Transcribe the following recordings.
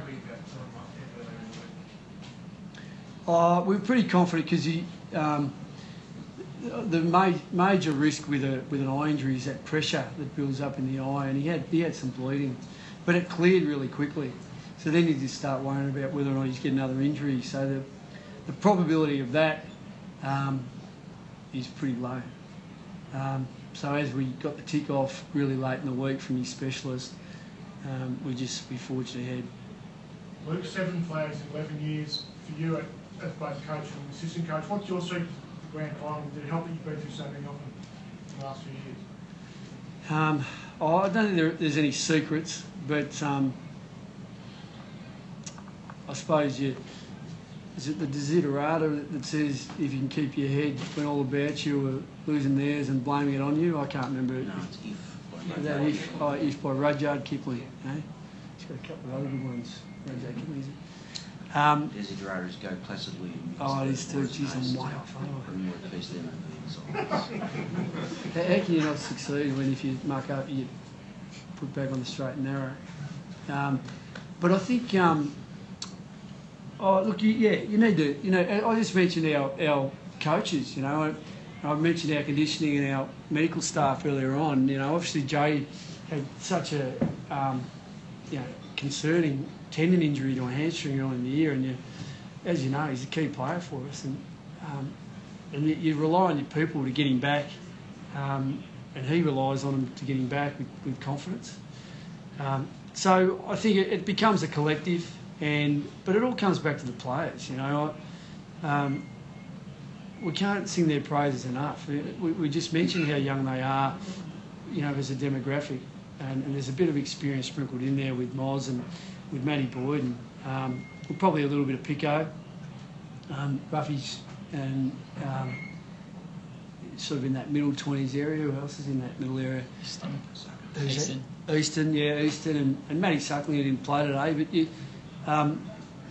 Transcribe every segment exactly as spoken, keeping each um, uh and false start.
big that tournament earlier in the week? Uh, we were pretty confident because he, um, the ma major risk with a with an eye injury is that pressure that builds up in the eye, and he had he had some bleeding, but it cleared really quickly. So then you just start worrying about whether or not he's getting another injury. So the the probability of that um, is pretty low. Um, so as we got the tick off really late in the week from his specialist, um, we just we forged ahead. Luke, seven flags in eleven years for you at, as both coach and assistant coach. What's your secret to the grand final? Did it help that you've been through so many of them in the last few years? Um, oh, I don't think there, there's any secrets, but um, I suppose you, is it the desiderata that says if you can keep your head when all about you are losing theirs and blaming it on you? I can't remember. No, it's if. Is that if, oh, if by Rudyard Kipling, eh? He's got a couple of other good ones. Rudyard Kipling, is it? Um, Desiderata's go placidly. oh, it is too. Jeez, I'm way off. Bring more peace there, mate. How, how can you not succeed when if you muck up, you put back on the straight and narrow? Um, but I think, um, oh, look, you, yeah, you need to, you know, I just mentioned our, our coaches, you know, I, I mentioned our conditioning and our medical staff earlier on. You know, obviously Jay had such a, um, you know, concerning tendon injury to a hamstring early in the year, and you, as you know, he's a key player for us, and um, and you, you rely on your people to get him back, um, and he relies on them to get him back with, with confidence. Um, so I think it, it becomes a collective, and but it all comes back to the players. You know, I, um, we can't sing their praises enough. We, we just mentioned how young they are, you know, as a demographic, and, and there's a bit of experience sprinkled in there with Moz and with Matty Boyd, and um, probably a little bit of Pico, um, Ruffy's, and um, sort of in that middle twenties area. Who else is in that middle area? Easton. Easton. Easton, yeah, Easton, and, and Matty Suckling didn't play today, but you, um,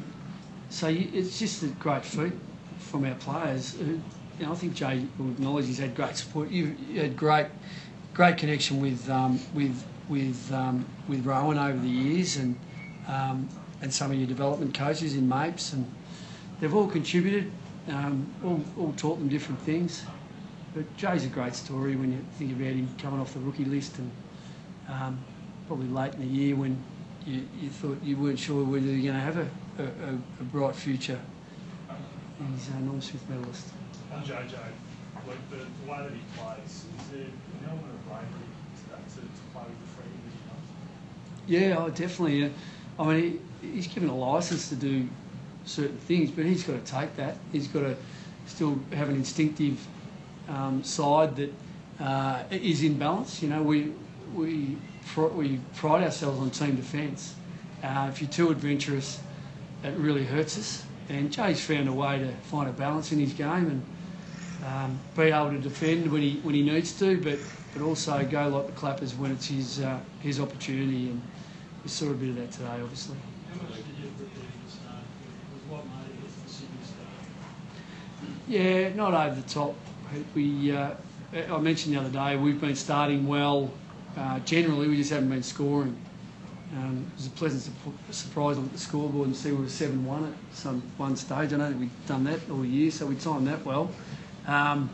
so you, it's just a great feat from our players. Who, you know, I think Jay will acknowledge he's had great support. You, you had great, great connection with um, with with um, with Rowan over the years, and um, and some of your development coaches in Mapes, and they've all contributed, um, all, all taught them different things. But Jay's a great story when you think about him coming off the rookie list, and um, probably late in the year when you, you thought you weren't sure whether you're going to have a, a, a bright future. He's a Norm Smith medalist. On J J, like the, the way that he plays, is there an element of bravery to that, to, to play with the freedom that he does? Yeah, oh, definitely. Uh, I mean, he, he's given a licence to do certain things, but he's got to take that. He's got to still have an instinctive um, side that uh, is in balance. You know, we we we pride ourselves on team defence. Uh, if you're too adventurous, it really hurts us. And Jay's found a way to find a balance in his game and um, be able to defend when he when he needs to, but but also go like the clappers when it's his uh, his opportunity. And we saw a bit of that today, obviously. How much did you prepare for the start? Was what made it for the Sydney start? Yeah, not over the top. We uh, I mentioned the other day we've been starting well. Uh, generally, we just haven't been scoring. Um, it was a pleasant su surprise to look at the scoreboard and see we were seven one at some one stage. I don't think we've done that all year, so we timed that well. Um,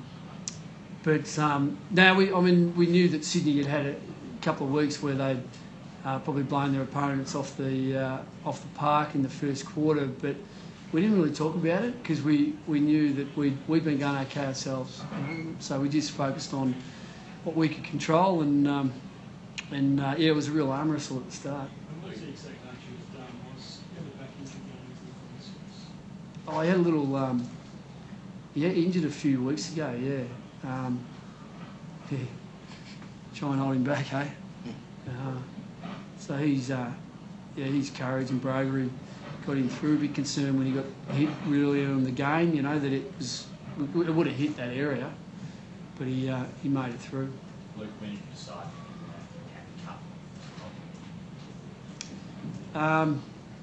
but um, now we, I mean, we knew that Sydney had had a couple of weeks where they'd uh, probably blown their opponents off the uh, off the park in the first quarter, but we didn't really talk about it because we, we knew that we'd, we'd been going okay ourselves. You know? So we just focused on what we could control, and um, and uh, yeah, it was a real arm wrestle at the start. And what was the exact nature of Dane was ever back into going into the first? Oh, I had a little. Um, yeah, injured a few weeks ago. Yeah. Um, yeah. Try and hold him back, eh? Uh, so he's, uh, yeah, his courage and bravery got him through. A bit concerned when he got hit really early in the game. You know that it was, it would have hit that area, but he uh, he made it through. Luke, when you decide Um,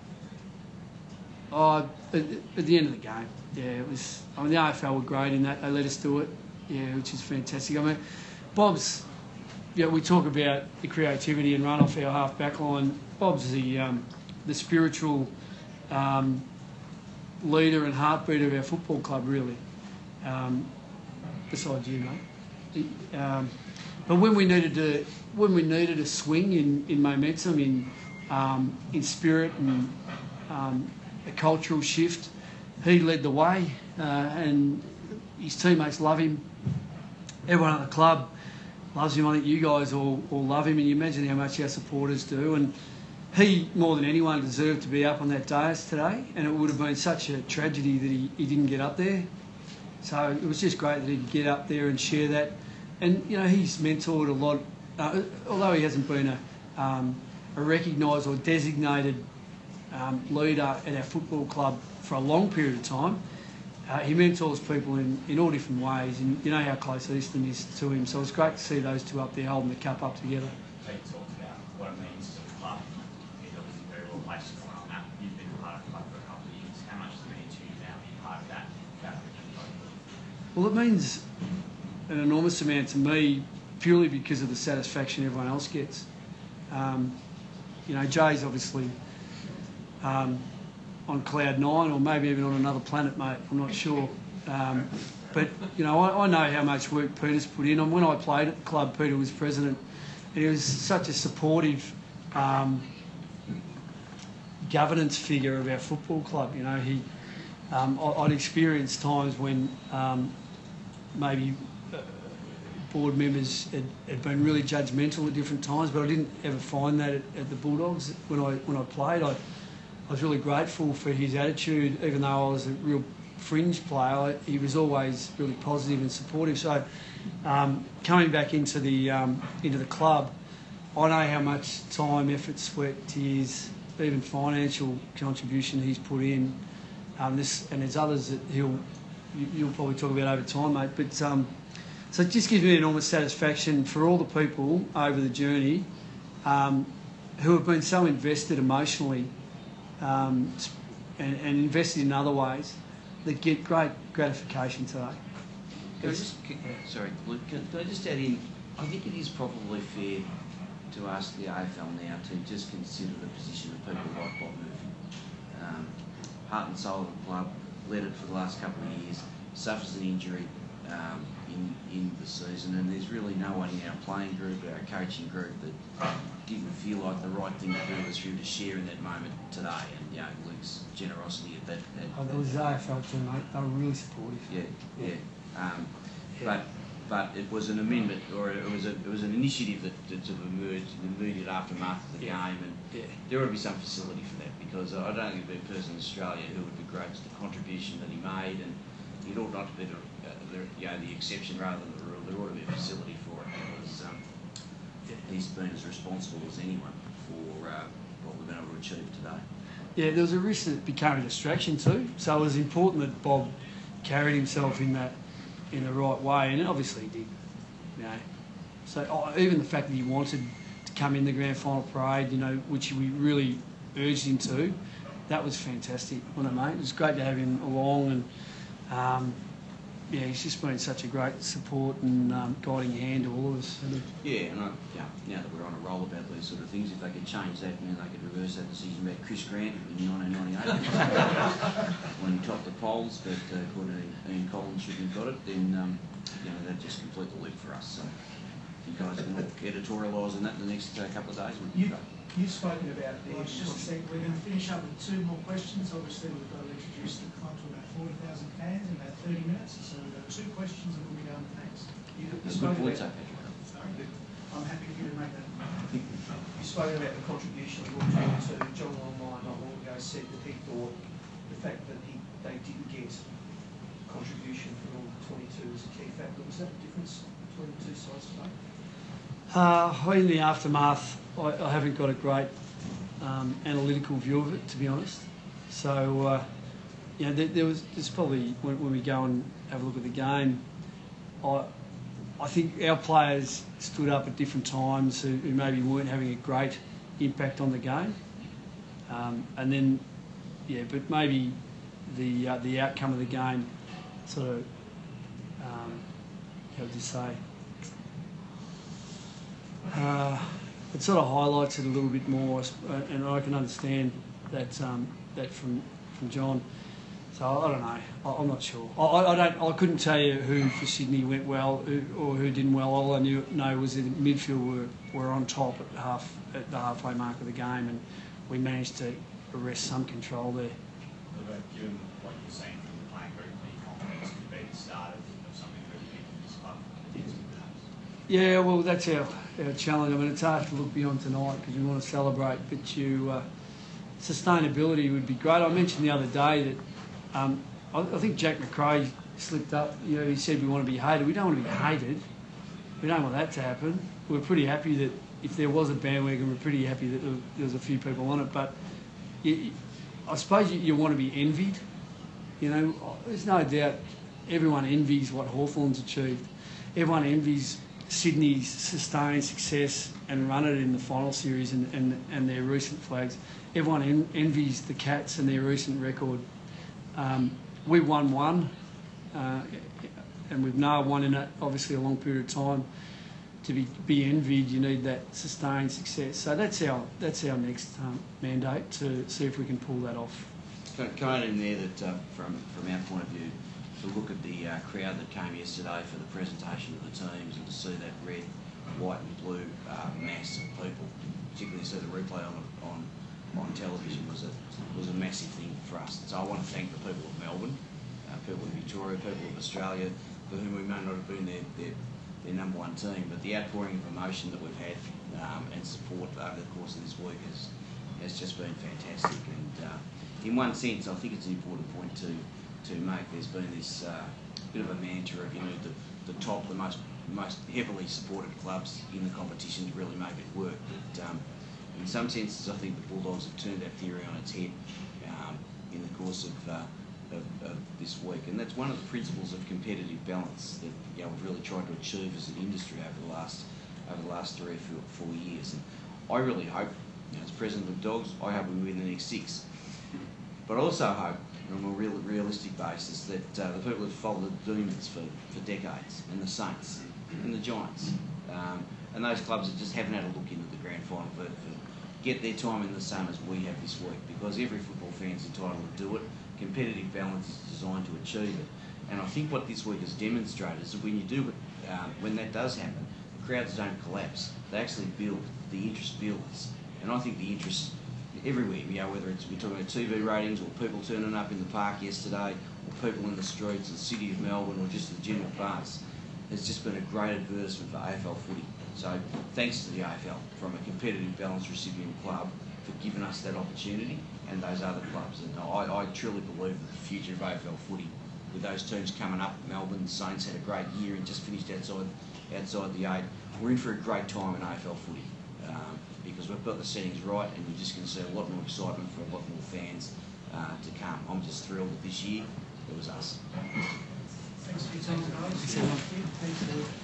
oh, at, at the end of the game, yeah, it was. I mean, the A F L were great in that; they let us do it, yeah, which is fantastic. I mean, Bob's. Yeah, we talk about the creativity and run off our half back line. Bob's the um, the spiritual um, leader and heartbeat of our football club, really. Um, besides you, mate. Um, but when we needed to, when we needed a swing in, in momentum, in um, in spirit, and um, a cultural shift, he led the way, uh, and his teammates love him. Everyone at the club loves him. I think you guys all, all love him, and you imagine how much our supporters do. And he, more than anyone, deserved to be up on that dais today, and it would have been such a tragedy that he, he didn't get up there. So it was just great that he could get up there and share that. And, you know, he's mentored a lot, uh, although he hasn't been a, um, a recognised or designated um, leader at our football club for a long period of time. Uh, he mentors people in, in all different ways, and you know how close Easton is to him. So it's great to see those two up there holding the cup up together. Pete talked about what it means to the club. He's obviously very well placed to comment on that. You've been part of the club for a couple of years. How much does it mean to you now being part of that fabric? Well, it means an enormous amount to me, purely because of the satisfaction everyone else gets. Um, you know, Jay's obviously um, on cloud nine, or maybe even on another planet, mate. I'm not sure. Um, but, you know, I, I know how much work Peter's put in. And when I played at the club, Peter was president, and he was such a supportive um, governance figure of our football club. You know, he, um, I, I'd experienced times when um, maybe uh, board members had, had been really judgmental at different times, but I didn't ever find that at, at the Bulldogs when I when I played. I, I was really grateful for his attitude, even though I was a real fringe player. He was always really positive and supportive. So, um, coming back into the um, into the club, I know how much time, effort, sweat, tears, even financial contribution he's put in. Um, this and there's others that he'll you, you'll probably talk about over time, mate. But um, so it just gives me enormous satisfaction for all the people over the journey um, who have been so invested emotionally. Um, and, and invested in other ways that get great gratification today. Can I just, can, sorry, Luke, can, can I just add in, I think it is probably fair to ask the A F L now to just consider the position of people like Bob Murphy. Um, heart and soul of the club, led it for the last couple of years, suffers an injury um, in, in the season, and there's really no one in our playing group, our coaching group, that didn't feel like the right thing to do was for him to share in that moment today. And, you know, Luke's generosity at that... At, oh, there was the A F L too, mate. They were really supportive. Yeah, yeah. Um, yeah. But but it was an amendment, or it was a, it was an initiative that, that sort of emerged in the immediate aftermath of the yeah. game, and yeah. there ought to be some facility for that, because I don't think there'd be a person in Australia who would begrudge the contribution that he made, and it ought not to be the, uh, the, you know, the exception rather than the rule. There ought to be a facility for it, because um, yeah. he's been as responsible as anyone for uh, what we've been able to achieve today. Yeah, there was a risk that it became a distraction too, so it was important that Bob carried himself in that in the right way, and obviously he did. You know, so oh, even the fact that he wanted to come in the grand final parade, you know, which we really urged him to, that was fantastic, wasn't it, mate? It was great to have him along, and um, yeah, he's just been such a great support and um, guiding hand to all of us. Yeah, and I, yeah, now that we're on a roll about these sort of things, if they could change that, and then they could reverse that decision about Chris Grant in nineteen ninety-eight when he topped the polls, but uh, according to Ian Collins shouldn't have got it, then um, you know, that just complete the loop for us. So if you guys can editorialise on that in the next uh, couple of days, would be You, great. you've spoken about the... Well, just a second, we're going to finish up with two more questions. Obviously, we've got to introduce the club to about forty thousand fans in about thirty minutes, so we've got two questions and we'll be done. Thanks. You, you Good spoke point, about... so Patrick. Sorry, I'm happy for you to make that. You spoke about the contribution of Will Jones. So John Longmire not long ago said that he thought the fact that he, they didn't get contribution from all twenty-two was a key factor. Was that a difference between the two sides today? Uh, in the aftermath, I, I haven't got a great um, analytical view of it, to be honest. So, uh, you know, there, there was there's probably when, when we go and have a look at the game, I I think our players stood up at different times who, who maybe weren't having a great impact on the game, um, and then yeah, but maybe the uh, the outcome of the game sort of um, how would you say? Uh, it sort of highlights it a little bit more, and I can understand that um, that from from John. So I don't know. I, I'm not sure. I, I don't. I couldn't tell you who for Sydney went well who, or who didn't well. All I knew know was that the midfield were, were on top at half at the halfway mark of the game, and we managed to arrest some control there. But given what you're saying from the playing group, are you confident this could be the start of, of something really big for this club for the next few games? Yeah, well, that's our, our challenge. I mean, it's hard to look beyond tonight because we want to celebrate, but you uh, sustainability would be great. I mentioned the other day that. Um, I, I think Jack McRae slipped up. You know, he said we want to be hated. We don't want to be hated. We don't want that to happen. We're pretty happy that if there was a bandwagon, we're pretty happy that there was a few people on it. But you, I suppose you, you want to be envied. You know, there's no doubt everyone envies what Hawthorn's achieved. Everyone envies Sydney's sustained success and run it in the final series and, and, and their recent flags. Everyone en- envies the Cats and their recent record. Um, we won one, uh, and we've now won in a, obviously a long period of time. To be, be envied, you need that sustained success. So that's our that's our next um, mandate, to see if we can pull that off. Can, can I add in there that uh, from from our point of view, to look at the uh, crowd that came yesterday for the presentation of the teams and to see that red, white and blue uh, mass of people, particularly see the replay on on. on television was a was a massive thing for us. So I want to thank the people of Melbourne, uh, people of Victoria, people of Australia, for whom we may not have been their, their, their number one team, but the outpouring of emotion that we've had um, and support over the course of this week has has just been fantastic. And uh, in one sense, I think it's an important point to to make. There's been this uh, bit of a mantra of, you know, the, the top, the most most heavily supported clubs in the competition to really make it work. But um, in some senses, I think the Bulldogs have turned that theory on its head um, in the course of, uh, of, of this week, and that's one of the principles of competitive balance that, you know, we've really tried to achieve as an industry over the last over the last three or four, four years. And I really hope, you know, as president of the Dogs, I hope we win the next six. But I also hope, on a more real, realistic basis, that uh, the people who've followed the Demons for, for decades, and the Saints, and the Giants, um, and those clubs that just haven't had a look into the grand final for, for get their time in the sun as we have this week, because every football fan's entitled to do it. Competitive balance is designed to achieve it, and I think what this week has demonstrated is that when you do it, um, when that does happen, the crowds don't collapse. They actually build. The interest builds, and I think the interest everywhere. You know, whether it's we're talking about T V ratings or people turning up in the park yesterday, or people in the streets, the city of Melbourne, or just the general buzz, has just been a great advertisement for A F L footy. So thanks to the A F L, from a competitive balance recipient club, for giving us that opportunity, and those other clubs. And I, I truly believe that the future of A F L footy, with those teams coming up, Melbourne, the Saints had a great year and just finished outside outside the eight. We're in for a great time in A F L footy um, because we've got the settings right, and we're just going to see a lot more excitement for a lot more fans uh, to come. I'm just thrilled that this year it was us. Thanks for your time, guys. Thanks, everyone. Thanks,